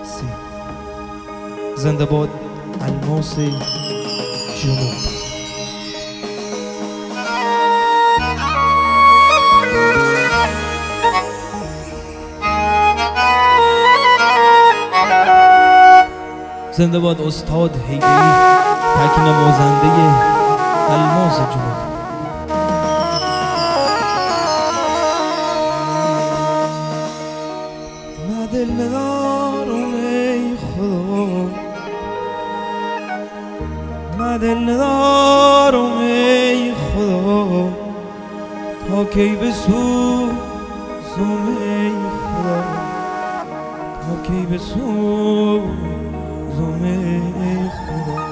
زنده باد الماس جنوب. زنده باد استاد هیدری تک نوازنده الماس جنوب. من دل ندارم ای خدا، من دل ندارم ای خدا، تا کی بسوزم ای خدا، تا کی بسوزم ای خدا.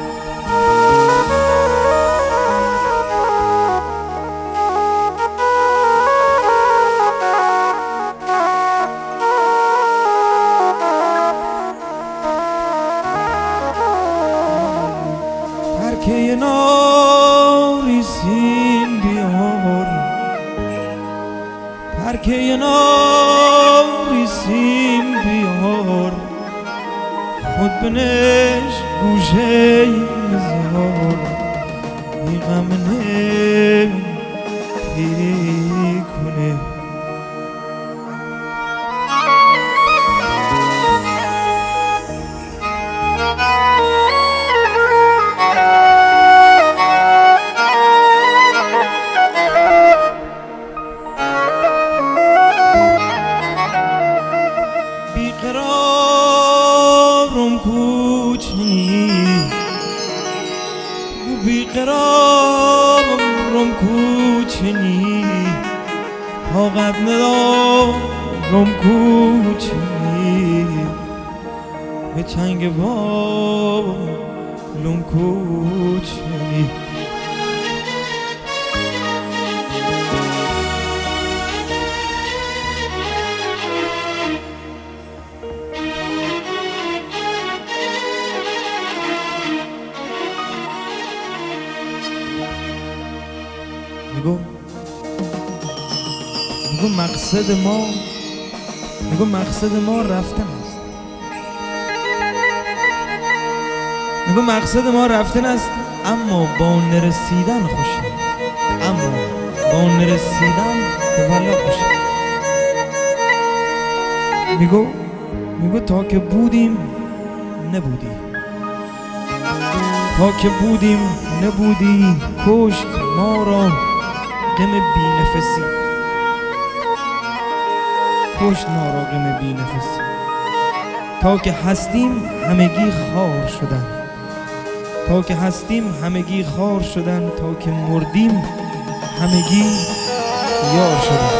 ترکه ناریسین بیار، ترکه ناریسین بیار، خود بنش گوشه زار، بی غم نمی کنه. بیقرارم کوچنی، بیقرارم کوچنی، طاقت ندارم کوچنی، به چنگ بالم کوچنی. میگو مقصد ما رفتن است. میگو مقصد ما رفتن است، اما با نرسیدن خوشیم، اما با نرسیدن به والا خوشیم. میگو تا که بودیم نبودی، تا که بودیم نبودی، کشت ما را غم بی نفسی، کشت ما را غم بی نفسی. تا که هستیم همگی خار شدن، تا که هستیم همگی خار شدن، تا که مردیم همگی یار شدن.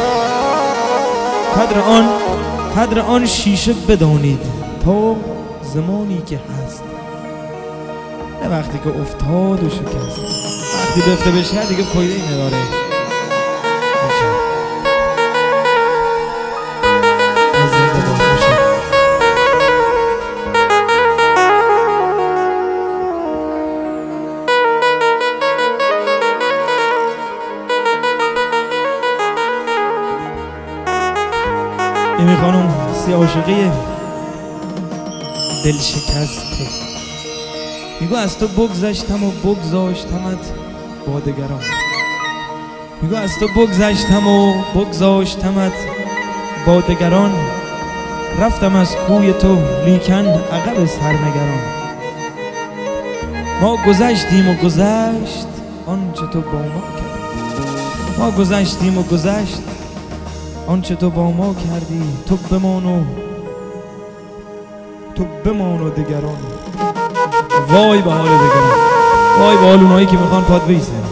قدر آن شیشه بدانید تا زمانی که هست، نه وقتی که افتاد و شکست. وقتی بفته بشه دیگه فایده ای نداره. ایمی خانم سی عاشقی دل شکسته. میگو از تو بگذشتم و بگذاشتمت با دگران، میگو از تو بگذشتم و بگذاشتمت با دگران، رفتم از کوی تو لیکن عقب سرنگران. ما گذشتیم و گذشت آنچه تو با ما کردی، ما گذشتیم و گذشت آنچه تو با ما کردی. تو بمان و دگران. وای به حال دگران، وای به حال اونایی که میخوان پاد بیسن.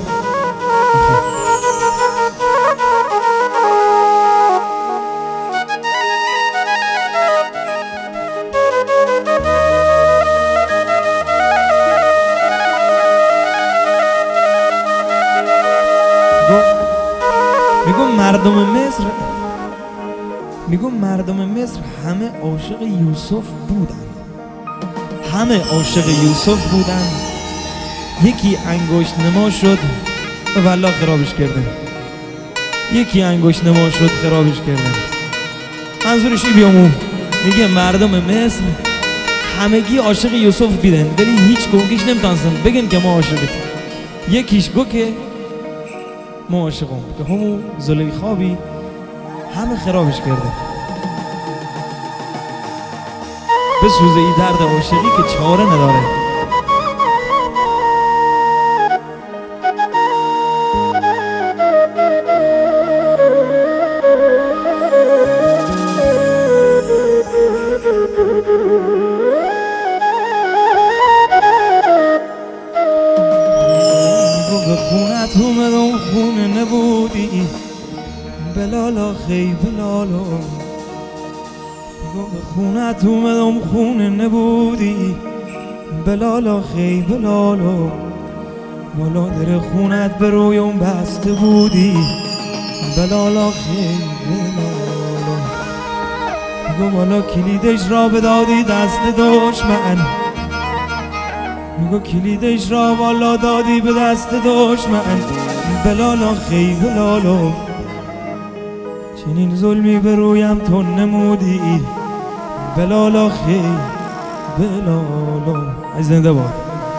میگو مردم مصر همه عاشق یوسف بودن، همه عاشق یوسف بودن. یکی انگشت نما شد و والله خرابش کردن، یکی انگشت نما شد خرابش کردن. منظورش ای بیامو میگه مردم مصر همگی عاشق یوسف بیدن ولی هیچ گونگیش نمیتونستن بگن که ما عاشقیم. یکیش گو که ما عاشقم که همو زلیخا بی همه خرابش کرده. بسوزه ای درد عاشقی که چاره نداره. به خونت اومدم خونه نبودی بلالا خی بلالا. به خونت اومدم خونه نبودی بلالا خی بلالا. بالا در خونت به رویم بسته بودی بلالا خی بلالا. میگو بالا کلیدش را بدادی دست دشمن. میگو کلیدش را بالا دادی به دست دشمن بلالا خی بلالا. چنین ظلمی به رویم تو نمودی بلالا خی بلالا. ای زنده باد.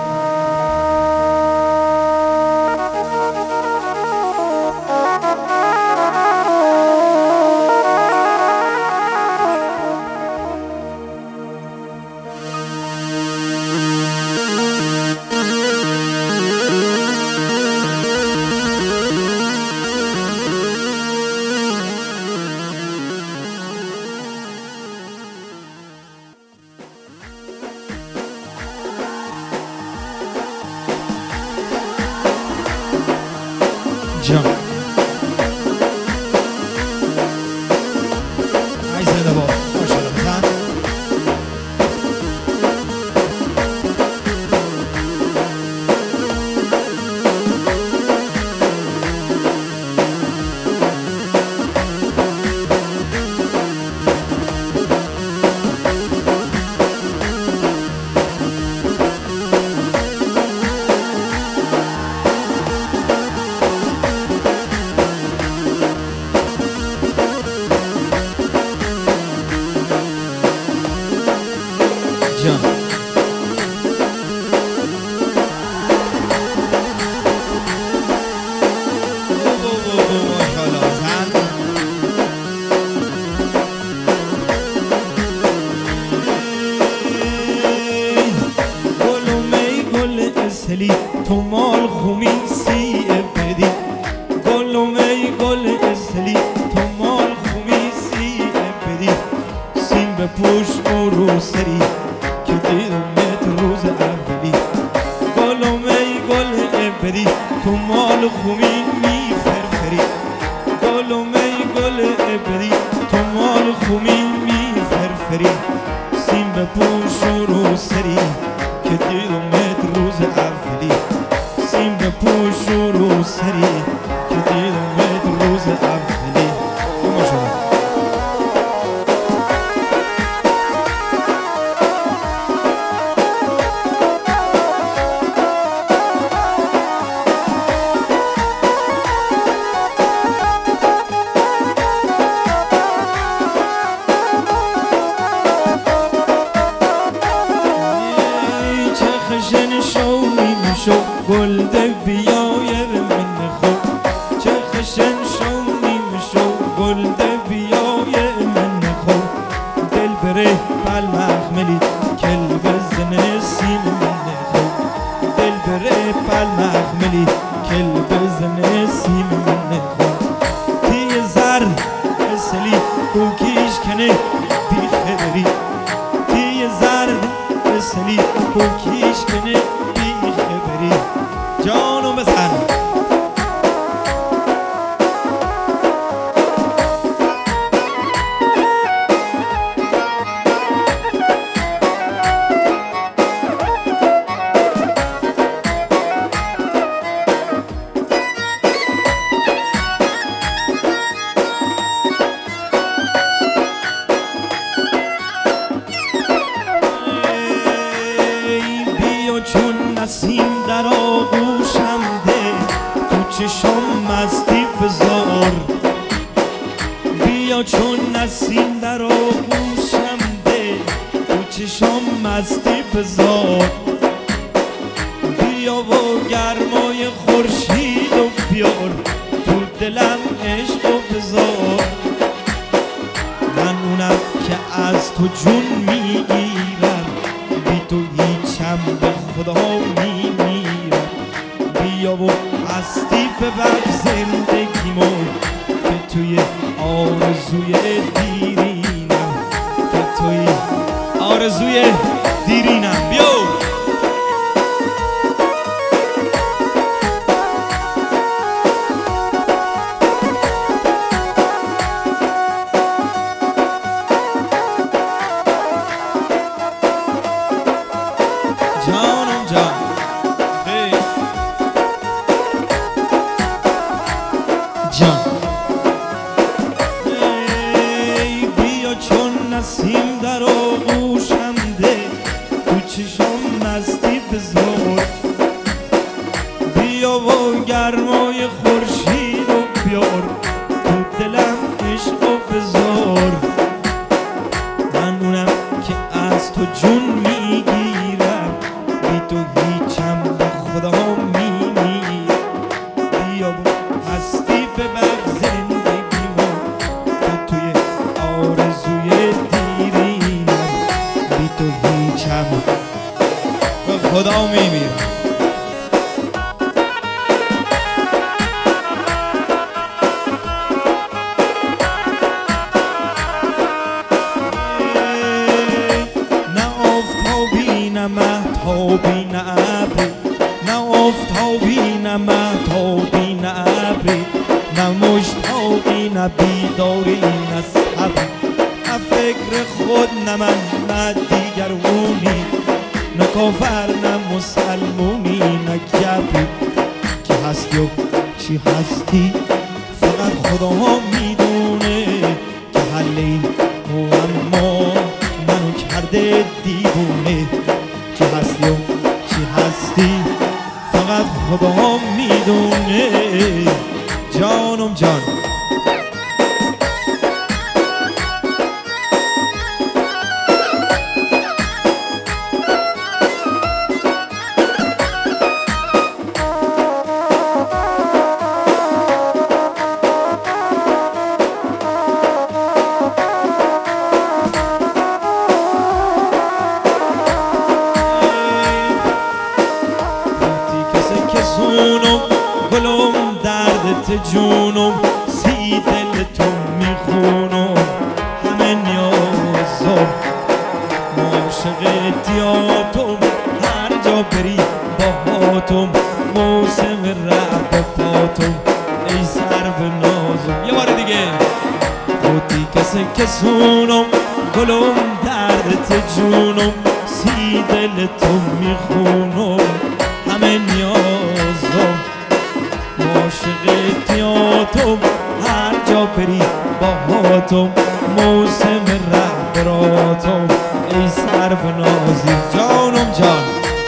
جان ای زنده باد. ماشاءالله بزن. جان تو مال خمیسی بدی گلم ای گل اسلی تو مال خمیسی بدی سیم به پوش و رو سری که دیدمت روز اولی. گلم ای گل بدی تو مال خمی می فرفری. گلم ای گل بدی تو مال خمی می فرفری سیم به پوش و رو سری که دیدمت روز اولی. سیم به پوش و رو سری که دیدمت روز اولی. گل ده بیای من خود چه خشن شو نیم شو گل ده بیای من خود دل بره بل مخملی کل بزن سیم من خود دل بره بل مخملی کل بزن سیم من خود تی زر اسلی کوکیش کنه بی خبری تی زر اسلی کوکیش کنه بی خبری. جانو بزن هستی بذار، بیا و گرمای خورشید و بیار تو دلم عشق و بذار. من اونم که از تو جون میگیرم، بی تو هیچم به خدا میمیرم. بیا و هستی ببر زندگیمو که توی آرزوی دیرینم، که توی آرزوی دیرینم. بیا جانم جان جان، ای بیا چون نسیم در آغوشم ده، تو چشم مستی بذار. بیا و گرمای خورشید و بیار تو دلم عشق و بذار. من اونم که از تو جون میگیرم، بی تو هیچم به خدا میمیرم. بیا و هستی ببر زندگیمو که توی آرزوی دیرینم، بی تو هیچم به خدا میمیرم. نه آفتابی نه مهتابی نه ابری، نه آفتابی نه مهتابی نه ابری، نه مشتاقی نه بیداری نه صبری. نه فکر خود نه من نه دیگرونی، نه کافر نه مسلمونی نه گبری. که هستی و چی هستی فقط خدا میدونه، که حل این معما منو کرده دیوونه. که هستی و چی هستی فقط خدا میدونه. جانم جان گلم دردت جونم، سی دل تو میخونم همه نیازم. عاشق دیاتم هر جا بری باهاتم، موسم رب پاتم ای سر به نازم. یه بار دیگه خودی کسی کسونم، گلم دردت جونم، سی دل تو میخونم همه نیازم. عاشق تیاتم هر جا بری باهاتم، موسم رهبراتم ای سر به نازی. جانم جان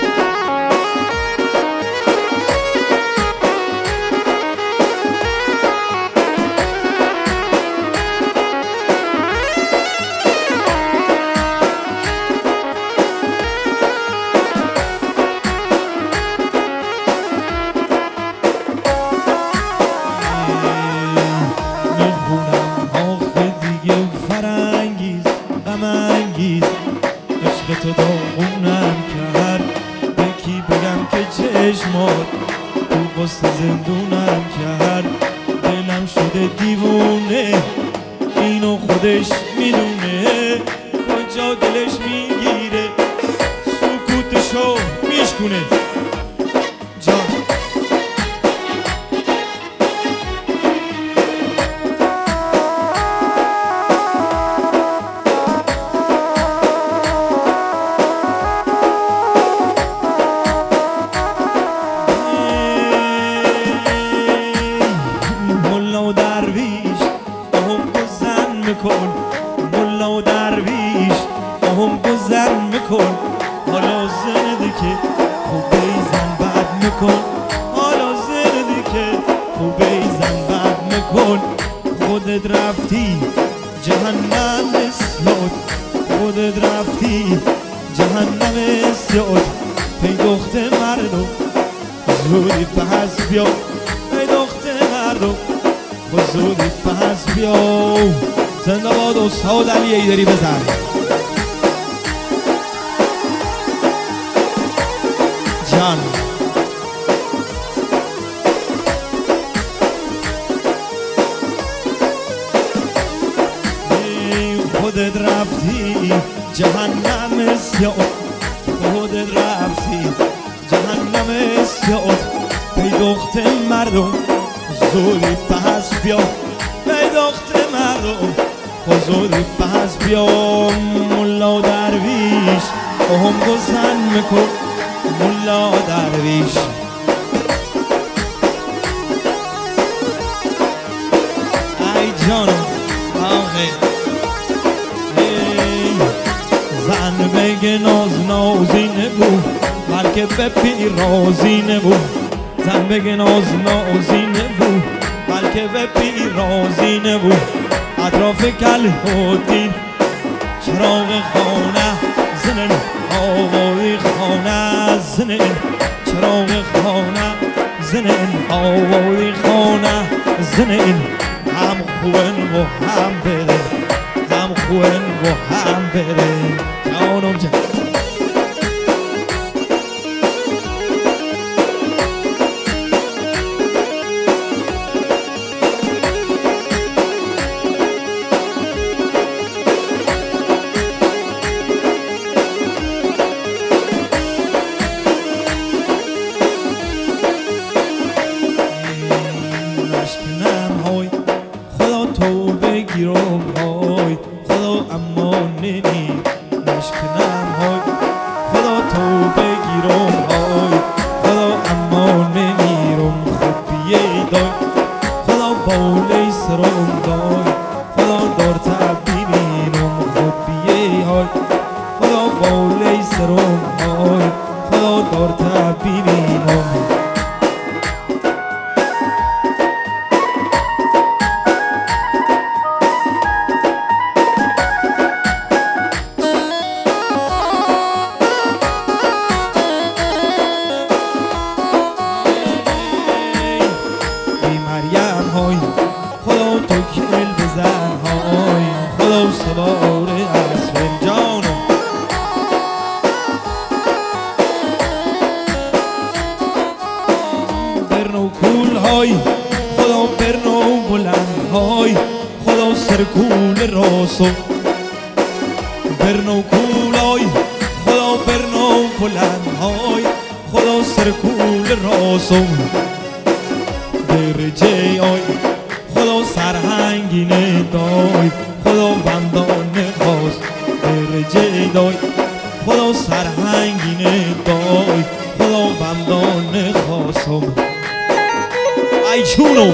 تو داغونم کرد، یکی بگم که چشمات تو قصد زندونم کرد. دلم شده دیوونه اینو خودش میدونه، کجا دلش میگیره سکوتشو میشکونه. جان ملا و درویش هم گذر میکن، حالا زنده که خوبه زن بد میکن. حالا زنده که خوبه زن بد میکن. خودت رفتی جهنم اسلات، خودت رفتی جهنم سیاد ای دخت مردم زودی پس بیا ای دخت مردم زودی پس بیا زنده باد استاد علی ایدری بزن جان خودت رفتی جهنم سیاد خودت رفتی جهنم سیاد ای دخت مردم زودی پس بیا ای دخت مردم زودی پس بیا ملا درویش هم گزن میکن ملا درویش ای جانم آخه زن بگه ناز نازینه بود بلکه به پیرازینه بود زن بگه ناز نازینه بود بلکه به پیرازینه بود اطراف کل هودین چراغ خانه زنن آوای خانه زنن چراغ خانه زنن آوای خانه زنن هم خوبن و هم بره هم خوبن و هم بره جانم جان بگیرم های خدا اما نمی نشکنم های خدا تو بگیرم های خدا اما نمیرم خود بیه دای خدا بالی سرم دای خدا دار تبینم خود بیه های خدا بالی سرم های خدا دار تبینم خدا تو کل بزن های خدا سوار اسب جانم برنو کول های خدا برنو بلند های خدا سرکول راسو برنو کول های خدا برنو بلند های خدا سرکول راسو درجه های خدا سرهنگینه دای خدا بندانه خواست درجه دای خدا سرهنگینه دای خدا بندانه خواستم ای چونو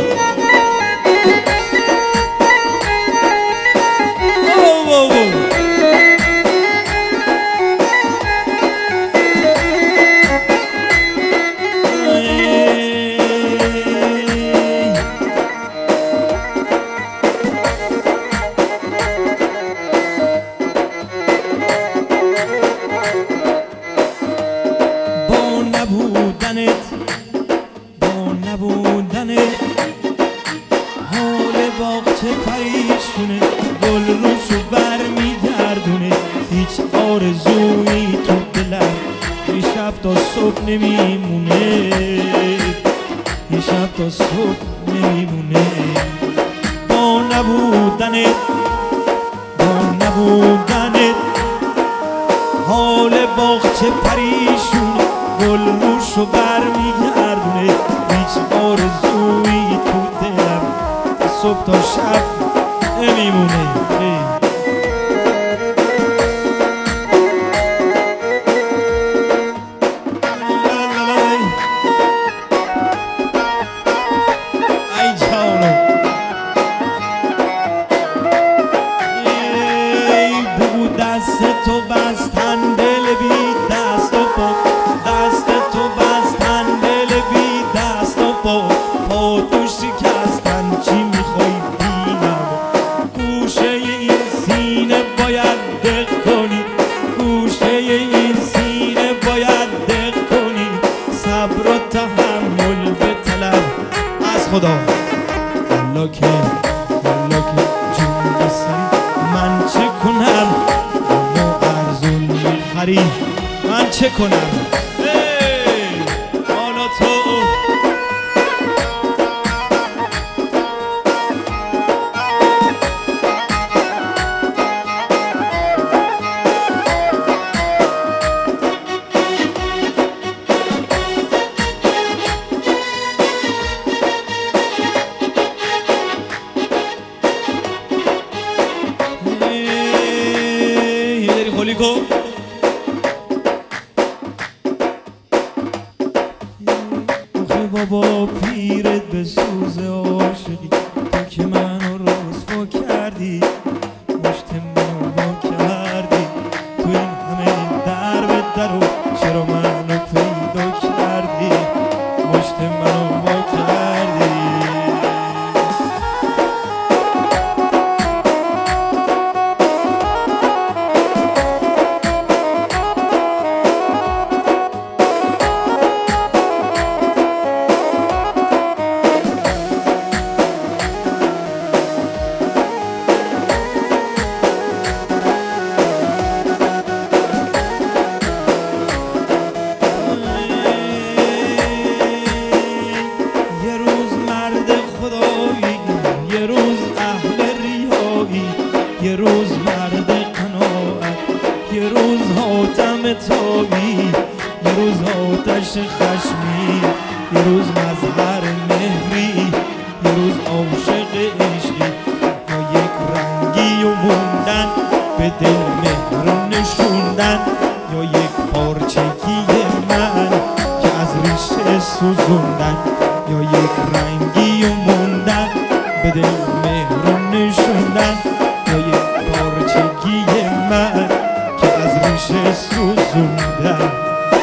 نبودنت حال باغچه پریشونه گل روشو بر میگردونه هیچ آرزویی تو دلم یه شب تا صبح نمیمونه یه شب تا صبح نمیمونه با نبودنت حال باغچه پریشونه گل روشو بر میگردونه هیچ آرزویی تو دلم صبح تا شب نمیمونه ای جانو بگو دست تو بستن دل بی دست و پا دست تو بستن دل بی دست و پا پا تو شکستن چی میخوای بینم گوشه این سینه باید دق کنی گوشه این خدا. والا که جون بسری من چه کنم، اما ارزون میخری من چه کنم. حالا تو خلیکو آخه بابا پیرت به سوز عاشقی، تو که منو رسوا کردی، مشت منو وا کردی، تو این همه در به در و چرا منو پیدا کردی، مشت منو وا کردی. یه روز مرد قناعت، یه روز حاتم تابی، یه روز آتش خشمی، یه روز مظهر مهری، یه روز عاشق عشقی، یا یک رنگی و موندن به دل مهر نشوندن، یا یک پارچگی من که از ریشه سوزوندن، یا یک رنگی و موندن به دل مهر نشوندن، یا یک پارچگی من که از ریشه سوزوندن.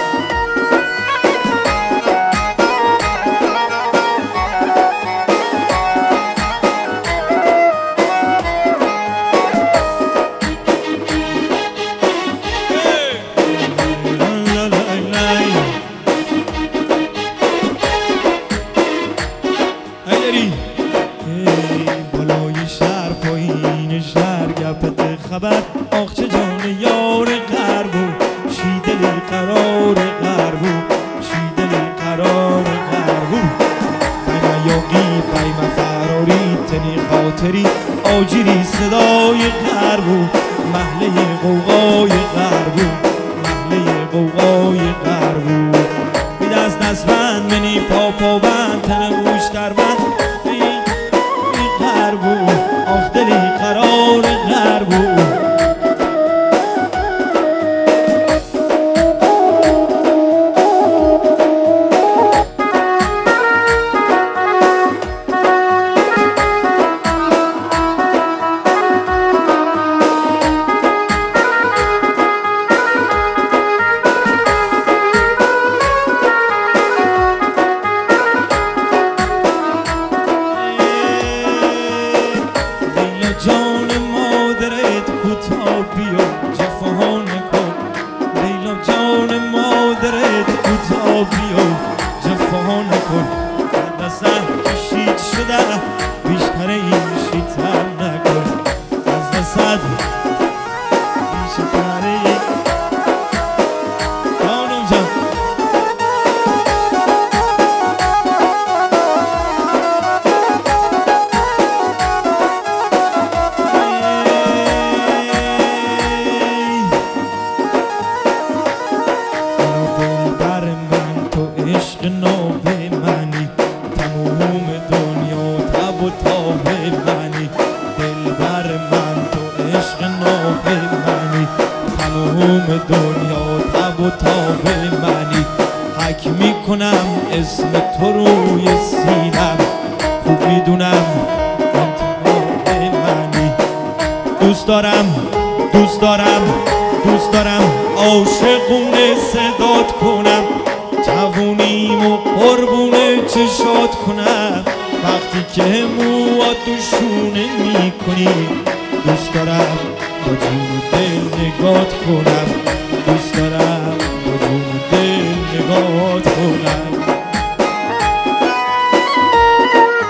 خبر آخ چه جان یار غربو، شی دلی قرار غربو، شی دلی قرار غربو، بیما یاقی بیما فراری تنی خاطری آجیری صدای غربو، محله قوقای غربو، محله قوقای غربو، بی دست دست بند منی پا بند تن گوش در بند این غربو، آخ دلی قرار غربو. جان مادرت کوتاه بیا جفا نکن، لیلا جان مادرت کوتاه بیا جفا نکن، از دست کشید شده بیشتر این شیطان نکن، از دست بیشتر این جانم جان. عشق ناب منی تموم دنیا تب و تاب منی، دلبر من تو عشق ناب منی تموم دنیا تب و تاب منی، حک میکنم اسم تو روی سینم، خوب میدونم انتخاب منی، دوست دارم دوست دارم دوست دارم عاشقونه صدات کنم، جوونیم و قربونه چشات کنم، وقتی که موات تو شونه میکنی، دوست دارم با جون و دل نگات کنم، دوست دارم با جون و دل نگات کنم.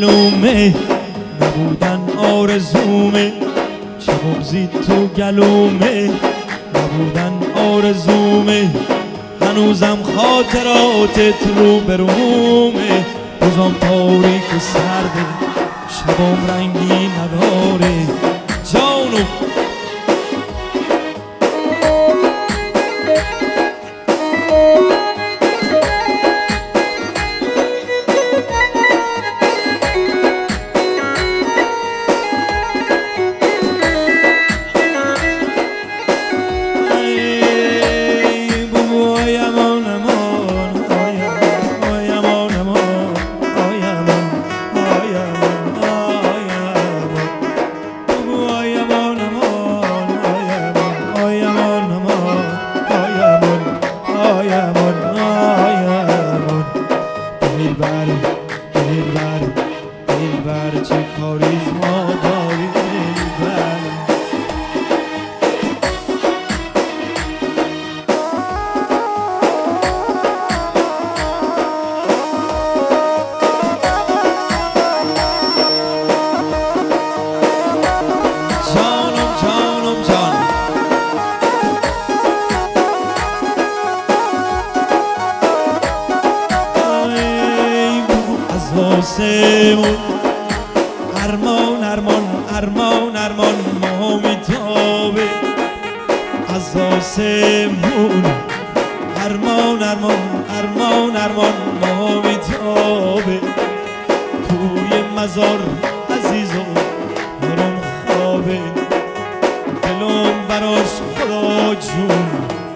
معلومه نبودن آرزومه، چه بغزی تو گلومه نبودن آرزومه، هنوزم خاطراتت رو برومه، روزم تاریک و سرده شبام رنگی نداره جانو. دلبر چه کاریزما داری دلبر. جانم جانم جان از آسمون ارمان ارمان ارمان ارمان ما میتابه، از آسمون ارمان ارمان ارمان ارمان ما میتابه، توی مزار عزیزم برام خوابه، دلم براش خدا جون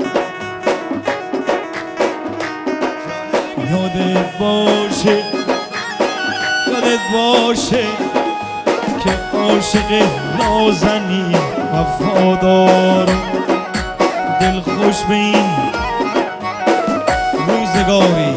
یادت باشه یادت باشه که عاشق نازنی وفادار، دل خوش به این روزگاری.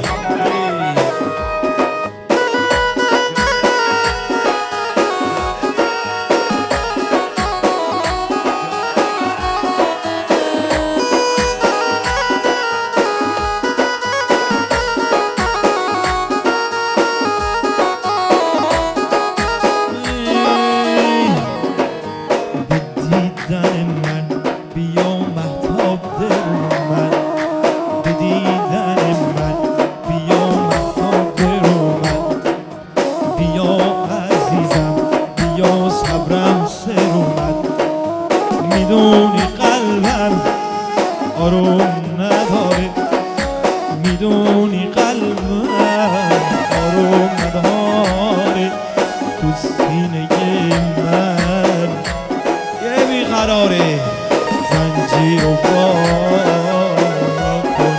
میدونی قلبم آروم نداره، میدونی قلبم آروم نداره، تو سینه من یه بیقراره، زنجیر و پا کن.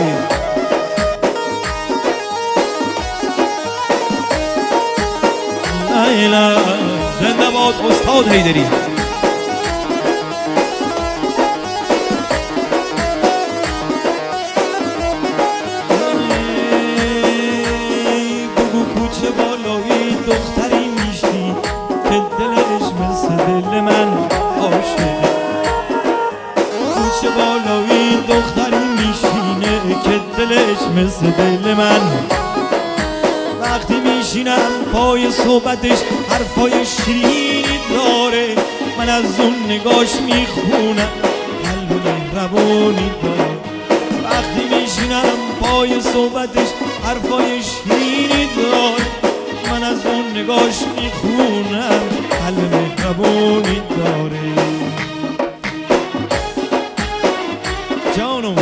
لیلا زنده باد استاد حیدری. دختری میشی که دلش مثل دل من عاشقه، کوچه بالایی دختری میشینه که دلش مثل دل من، وقتی میشینم پای صحبتش حرفای شیرینی داره، من از اون نگاش میخونم قلب مهربونی داره، وقتی میشینم پای صحبتش حرفای شیرینی داره، من از اون نگاش میخونم قلب مهربونی داره جانم.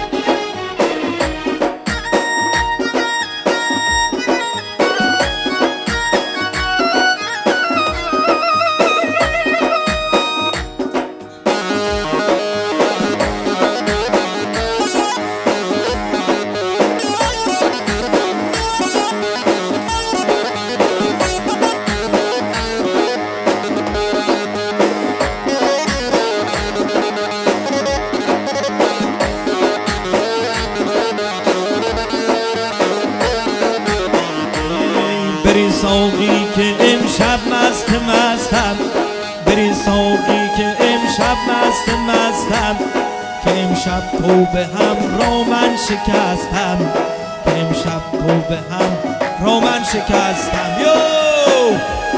بری ساقی که امشب مستم، بری ساقی که امشب مستم، که امشب تو به هم را من شکستم، که امشب تو به هم را من شکستم.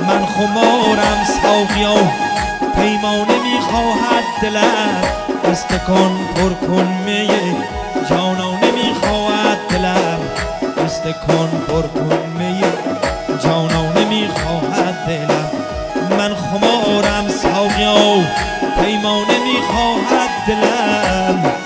من خمارم ساقیا پیمانه میخواهد دلم استکان پر کن می جانانه میخواهد دلم استکان پر کن می جانانه میخواهد دلم من خمارم ساقیا پیمانه میخواهد دلم